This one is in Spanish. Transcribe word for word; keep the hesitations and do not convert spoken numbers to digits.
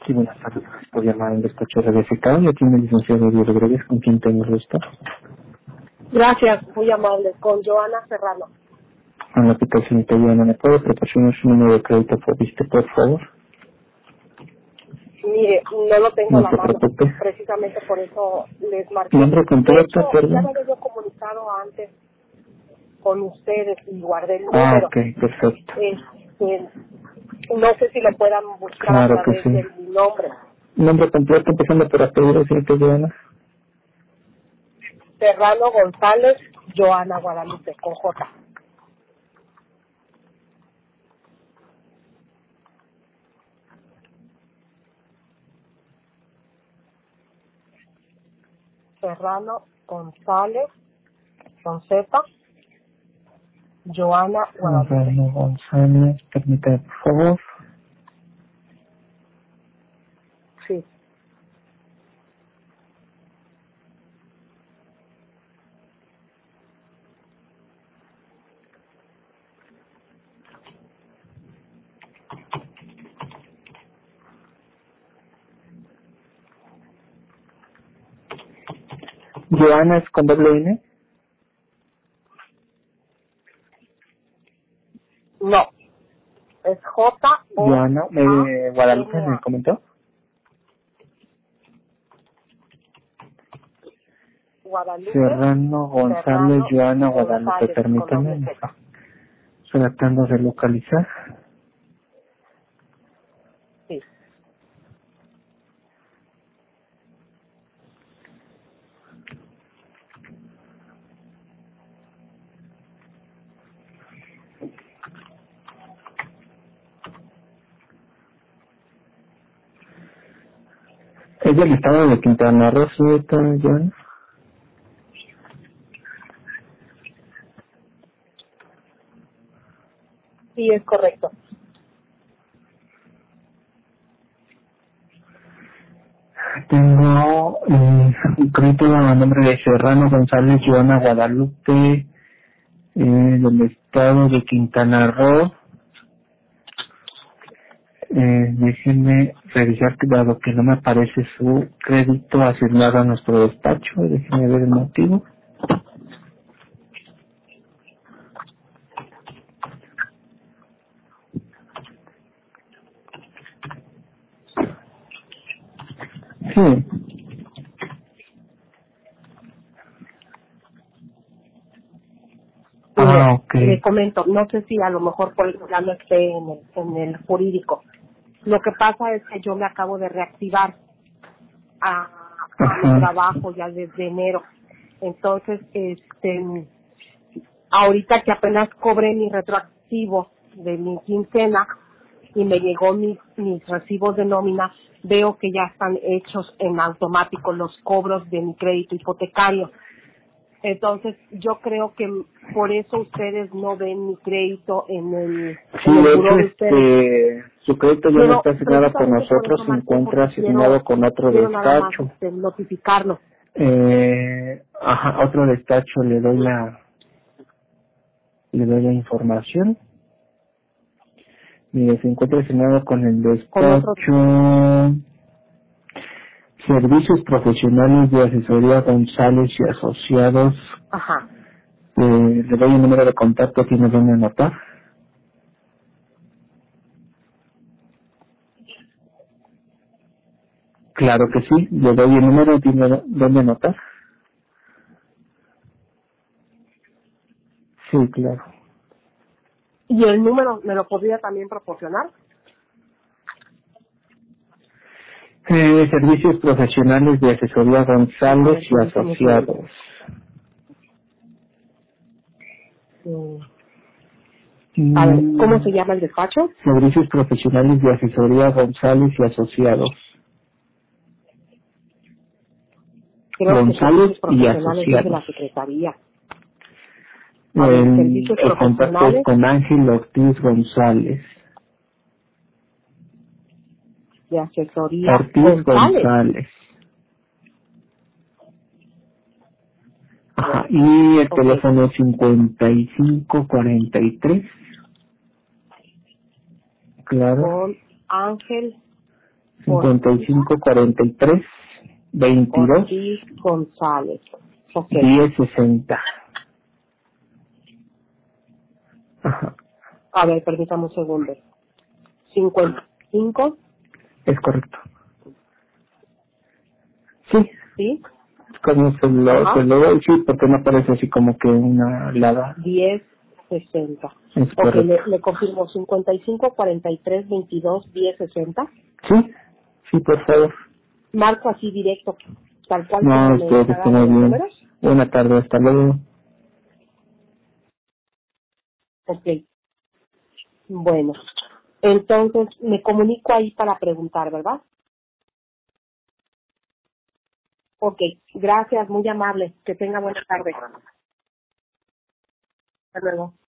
Sí, buenas tardes. Por llamar al despacho radificado. Yo tiene el licenciado Diego Rodríguez, con quien tengo el gusto. Gracias, muy amable. Con Joana Serrano. En la aplicación italiana, ¿me puede proporcionar su número de crédito por viste, por favor? Mire, no lo tengo a No la se mano. preocupe. Precisamente por eso les marqué. Nombre De completo, hecho, ya perdón. me había comunicado antes con ustedes y guardé el Ah, número. ok, perfecto. Este, no sé si lo puedan buscar a Claro que través sí. de mi nombre. Nombre completo, empezando por apellido, señorita Joana. Serrano González, Joana Guadalupe, con J. Serrano González, con Z, Joana Guadalupe. Serrano González, permítame, por favor. Sí. Joana es con doble N. No, es J O Joana, eh, Guadalupe, N ¿me A. comentó? Guadalupe, Serrano González, Serrano Joana Guadalupe, González, con permítame, doble me Z. está tratando de localizar. Sí. ¿Es del estado de Quintana Roo, señorita Joana? Sí, es correcto. Tengo eh, un crédito a nombre de Serrano González, Joana Guadalupe, eh, del estado de Quintana Roo. Eh, déjenme revisar que dado que no me aparece su crédito asignado a nuestro despacho, déjenme ver el motivo. Sí. Mire, Ah, ok. le comento, no sé si a lo mejor por eso ya no esté en el, en el jurídico. Lo que pasa es que yo me acabo de reactivar a, a mi Ajá. trabajo ya desde enero. Entonces, este, ahorita que apenas cobré mi retroactivo de mi quincena y me llegó mis, mis recibos de nómina, veo que ya están hechos en automático los cobros de mi crédito hipotecario. Entonces, yo creo que por eso ustedes no ven mi crédito en el, Sí, en el de buró hecho, de ustedes. este, su crédito ya no Pero está asignado con precisamente por nosotros, eso se marqué, encuentra porque quiero, asignado con otro quiero nada más despacho. este, notificarlo. Eh, ajá, otro despacho le doy la, le doy la información. Mire, se encuentra asignado con el Con otro, despacho Servicios Profesionales de Asesoría González y Asociados. ajá. Eh, le doy el número de contacto, ¿tiene dónde anotar? Claro que sí, le doy el número, ¿tiene dónde anotar? Sí, claro. ¿Y el número me lo podría también proporcionar? Eh, Servicios Profesionales de Asesoría Sí, a González ver, y permítame un segundo. Asociados. Mm, A ver, ¿cómo se Mm, llama el despacho? Servicios Profesionales de Asesoría González y Asociados. Creo que González servicios y profesionales es de Asociados. la Secretaría. A ver, El, servicios el contacto es profesionales con Ángel Ortiz González. de asesoría Ortiz González. González. Ajá. Y el Ok, teléfono es cincuenta y cinco cuarenta y tres. Claro. con Ángel cincuenta y cinco cuarenta y tres veintidós Ortiz González. Okay. diez sesenta. Ajá. A ver, permítame un segundo. cincuenta y cinco. Es correcto. Sí. ¿Sí? Como se lo, se lo doy, sí, porque no parece así como que una lada. diez sesenta. Es Ok, correcto. le, le confirmo cincuenta y cinco cuarenta y tres veintidós diez sesenta. Sí, sí, por favor. Marco así directo, tal cual No, como me usted está está dando muy los bien. números. Buena tarde, hasta luego. Ok, bueno. Entonces me comunico ahí para preguntar, ¿verdad? Ok, gracias, muy amable. Que tenga buena tarde. Hasta luego.